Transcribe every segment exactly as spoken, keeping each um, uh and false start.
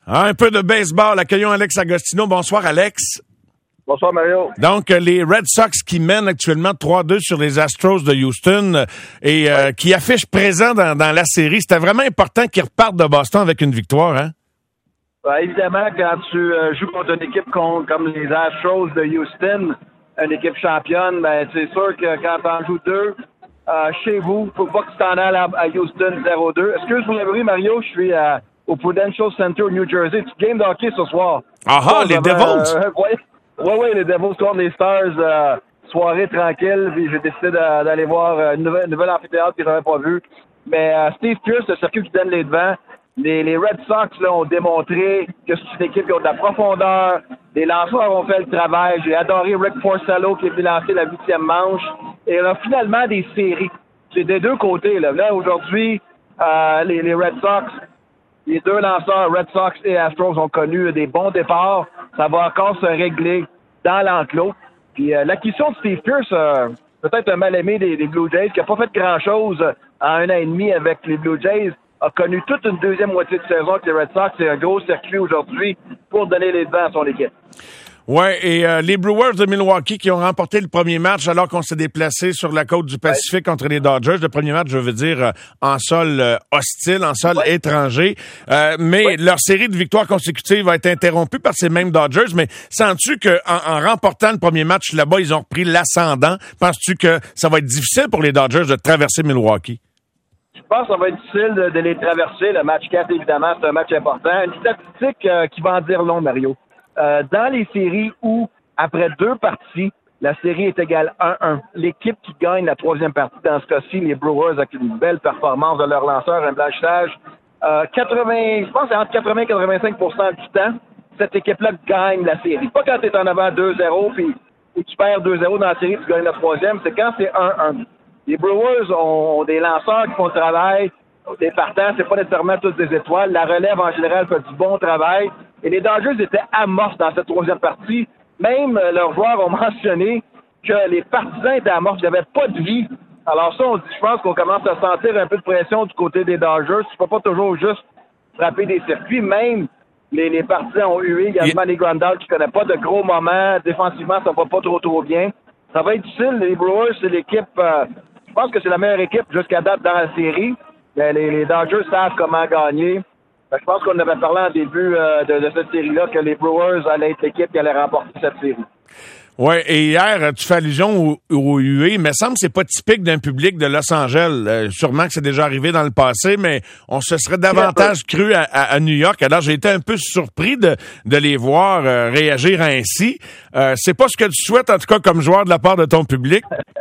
Ah, un peu de baseball. Accueillons Alex Agostino. Bonsoir, Alex. Bonsoir, Mario. Donc, les Red Sox qui mènent actuellement trois deux sur les Astros de Houston et euh, qui affichent présent dans, dans la série. C'était vraiment important qu'ils repartent de Boston avec une victoire, hein? Ben, évidemment, quand tu euh, joues contre une équipe con, comme les Astros de Houston, une équipe championne, ben, c'est sûr que quand tu en joues deux, euh, chez vous, faut pas que tu t'en ailles à, à Houston zéro deux. Excuse-moi, Mario, je suis à... au Prudential Center au New Jersey. Tu game de hockey ce soir. Ah ah, les Devils! Euh, oui, oui, oui, les Devils contre les Stars. Euh, soirée tranquille. Puis j'ai décidé de, d'aller voir une nouvelle, une nouvelle amphithéâtre que j'avais pas vu. Mais euh, Steve Pierce, le circuit qui donne les devants. Les, les Red Sox là, ont démontré que c'est une équipe qui a de la profondeur. Les lanceurs ont fait le travail. J'ai adoré Rick Porcello qui est venu lancer la huitième manche. Et on a finalement des séries. C'est des deux côtés. Là, là aujourd'hui, euh, les, les Red Sox... Les deux lanceurs, Red Sox et Astros, ont connu des bons départs. Ça va encore se régler dans l'enclos. Puis euh, l'acquisition de Steve Pierce, euh, peut-être un mal-aimé des, des Blue Jays, qui n'a pas fait grand-chose en un an et demi avec les Blue Jays, a connu toute une deuxième moitié de saison avec les Red Sox. C'est un gros circuit aujourd'hui pour donner les devants à son équipe. Ouais, et euh, les Brewers de Milwaukee qui ont remporté le premier match alors qu'on s'est déplacé sur la côte du Pacifique ouais. contre les Dodgers. Le premier match, je veux dire, euh, en sol euh, hostile, en sol ouais. étranger. Euh, mais ouais. leur série de victoires consécutives va être interrompue par ces mêmes Dodgers. Mais sens-tu qu'en en remportant le premier match là-bas, ils ont repris l'ascendant? Penses-tu que ça va être difficile pour les Dodgers de traverser Milwaukee? Je pense que ça va être difficile de, de les traverser. Le match quatre, évidemment, c'est un match important. Une statistique euh, qui va en dire long, Mario. Euh, dans les séries où, après deux parties, la série est égale un un, l'équipe qui gagne la troisième partie, dans ce cas-ci, les Brewers, avec une belle performance de leur lanceur, un blanchissage, euh, quatre-vingts, je pense que c'est entre quatre-vingts et quatre-vingt-cinq pour cent du temps, cette équipe-là gagne la série. Pas quand tu es en avant deux zéro, puis ou tu perds deux zéro dans la série, tu gagnes la troisième, c'est quand c'est un un. Les Brewers ont des lanceurs qui font le travail, des partants, c'est pas nécessairement toutes des étoiles. La relève, en général, fait du bon travail. Et les Dodgers étaient amorphes dans cette troisième partie. Même euh, leurs joueurs ont mentionné que les partisans étaient amorphes. Il n'y avait pas de vie. Alors ça, on dit, je pense qu'on commence à sentir un peu de pression du côté des Dodgers. Tu peux pas toujours juste frapper des circuits. Même les, les partisans ont hué. Également les Grandal qui ne connaissent pas de gros moments. Défensivement, ça va pas trop trop bien. Ça va être difficile. Les Brewers, c'est l'équipe... Euh, je pense que c'est la meilleure équipe jusqu'à date dans la série. Mais les, les Dodgers savent comment gagner. Je pense qu'on avait parlé en début euh, de, de cette série-là que les Brewers allaient être l'équipe qui allait remporter cette série. Oui, et hier, tu fais allusion au, au U A. Il me semble que c'est pas typique d'un public de Los Angeles. Euh, sûrement que c'est déjà arrivé dans le passé, mais on se serait davantage cru à, à, à New York. Alors, j'ai été un peu surpris de, de les voir euh, réagir ainsi. Euh, c'est pas ce que tu souhaites, en tout cas, comme joueur de la part de ton public.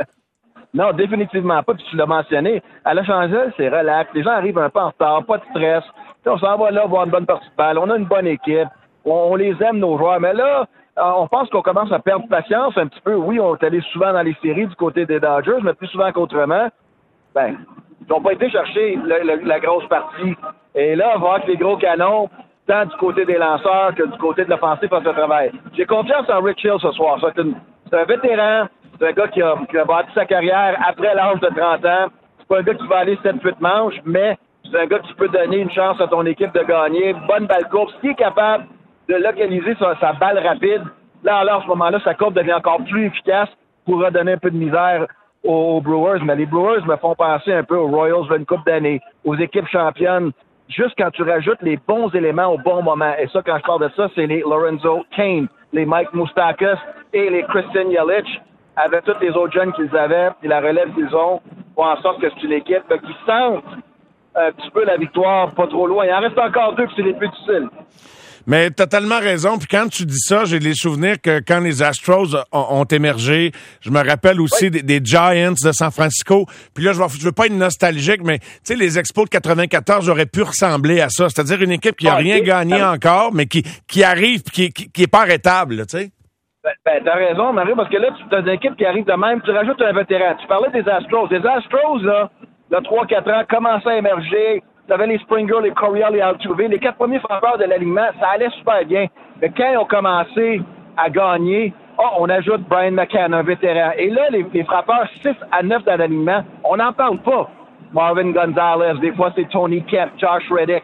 Non, définitivement pas. Puis tu l'as mentionné. À Los Angeles, c'est relax. Les gens arrivent un peu en retard, pas de stress. On s'en va là voir une bonne partie de balle. On a une bonne équipe. On, on les aime, nos joueurs. Mais là, on pense qu'on commence à perdre patience un petit peu. Oui, on est allé souvent dans les séries du côté des Dodgers, mais plus souvent qu'autrement. Ben, ils n'ont pas été chercher le, le, la grosse partie. Et là, on va voir que les gros canons, tant du côté des lanceurs que du côté de l'offensive, fassent le travail. J'ai confiance en Rich Hill ce soir. C'est, une, c'est un vétéran. C'est un gars qui a, qui a bâti sa carrière après l'âge de trente ans. C'est pas un gars qui va aller sept huit manches, mais c'est un gars qui peut donner une chance à ton équipe de gagner. Bonne balle courbe. Qui est capable de localiser sa, sa balle rapide, là, alors, à ce moment-là, sa courbe devient encore plus efficace pour redonner un peu de misère aux, aux Brewers. Mais les Brewers me font penser un peu aux Royals d'une couple d'années, aux équipes championnes, juste quand tu rajoutes les bons éléments au bon moment. Et ça, quand je parle de ça, c'est les Lorenzo Cain, les Mike Moustakas et les Christian Yelich, avec tous les autres jeunes qu'ils avaient, et la relève qu'ils ont, font en sorte que c'est une équipe qui sente un petit peu la victoire, pas trop loin. Il en reste encore deux, puis c'est les plus difficiles. Mais t'as tellement raison. Puis quand tu dis ça, j'ai les souvenirs que quand les Astros ont, ont émergé, je me rappelle aussi oui. des, des Giants de San Francisco. Puis là, je ne veux pas être nostalgique, mais tu sais, les Expos de quatre-vingt-quatorze auraient pu ressembler à ça. C'est-à-dire une équipe qui n'a ah, rien okay. gagné ah. encore, mais qui, qui arrive et qui, qui, qui est pas arrêtable, tu sais. Ben, ben, t'as raison, Mario, parce que là, tu as une équipe qui arrive de même, tu rajoutes un vétéran. Tu parlais des Astros. Les Astros, là, il y a trois quatre ans, commençaient à émerger. Tu avais les Springer, les Coryell, les Altuve. Les quatre premiers frappeurs de l'alignement, ça allait super bien. Mais quand ils ont commencé à gagner, oh, on ajoute Brian McCann, un vétéran. Et là, les, les frappeurs six à neuf dans l'alignement, on n'en parle pas. Marvin Gonzalez, des fois c'est Tony Kemp, Josh Reddick.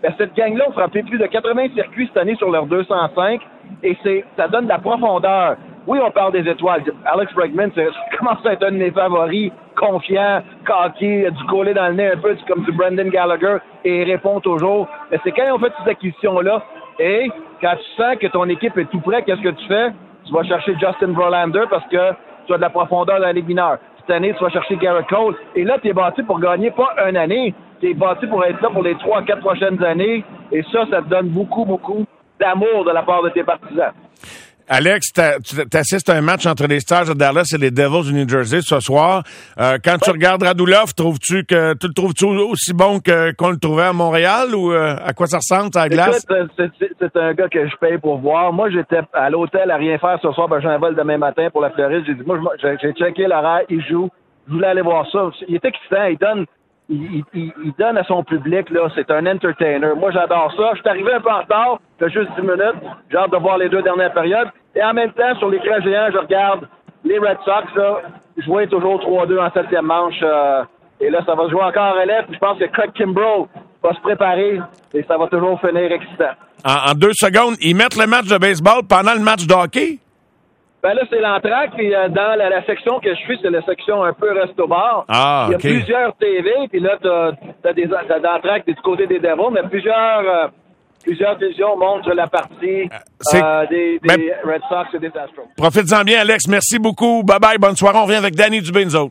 Ben, cette gang-là a frappé plus de quatre-vingts circuits cette année sur leurs deux cent cinq et c'est, ça donne de la profondeur. Oui, on parle des étoiles. Alex Bregman, c'est, commence à être un de mes favoris, confiant, cocky, du collé dans le nez un peu, comme du Brendan Gallagher, et il répond toujours. Mais c'est quand ils ont fait ces acquisitions-là, et quand tu sens que ton équipe est tout près, qu'est-ce que tu fais? Tu vas chercher Justin Verlander parce que tu as de la profondeur dans la Ligue mineure. Cette année, tu vas chercher Garrett Cole. Et là, tu es bâti pour gagner pas une année. Tu es bâti pour être là pour les trois à quatre prochaines années. Et ça, ça te donne beaucoup, beaucoup d'amour de la part de tes partisans. Alex, tu assistes à un match entre les Stars de Dallas et les Devils du New Jersey ce soir. Euh, quand ouais. tu regardes Radulov, trouves-tu que tu le trouves-tu aussi bon que qu'on le trouvait à Montréal ou euh, à quoi ça ressemble à la glace? Écoute, c'est, c'est, c'est un gars que je paye pour voir. Moi, j'étais à l'hôtel à rien faire ce soir, ben j'ai un vol demain matin pour la Floride. J'ai dit, moi, j'ai, j'ai checké l'horaire, il joue. Je voulais aller voir ça. Il est excitant, il donne. Il, il, il donne à son public, là, c'est un entertainer. Moi, j'adore ça. Je suis arrivé un peu en retard, ça fait juste dix minutes. J'ai hâte de voir les deux dernières périodes. Et en même temps, sur l'écran géant, je regarde les Red Sox, là, jouer toujours trois deux en septième manche. Euh, et là, ça va se jouer encore en relève. Je pense que Craig Kimbrell va se préparer et ça va toujours finir excitant. En, en deux secondes, ils mettent le match de baseball pendant le match de hockey? Ben là, c'est l'entraque, puis euh, dans la, la section que je suis, c'est la section un peu resto-bar. Ah, il y a okay. plusieurs T V, puis là, t'as, t'as des t'as d'entraque du côté des Devils, mais plusieurs euh, plusieurs visions montrent la partie euh, des, des ben, Red Sox et des Astros. Profites-en bien, Alex. Merci beaucoup. Bye-bye. Bonne soirée. On revient avec Danny Dubé, nous autres.